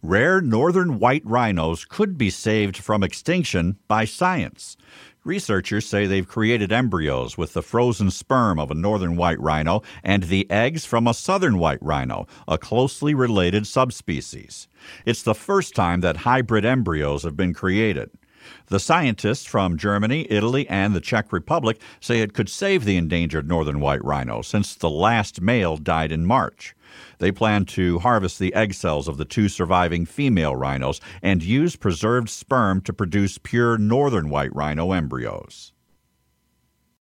Rare northern white rhinos could be saved from extinction by science. Researchers say they've created embryos with the frozen sperm of a northern white rhino and the eggs from a southern white rhino, a closely related subspecies. It's the first time that hybrid embryos have been created. The scientists from Germany, Italy, and the Czech Republic say it could save the endangered northern white rhino since the last male died in March. They plan to harvest the egg cells of the 2 surviving female rhinos and use preserved sperm to produce pure northern white rhino embryos.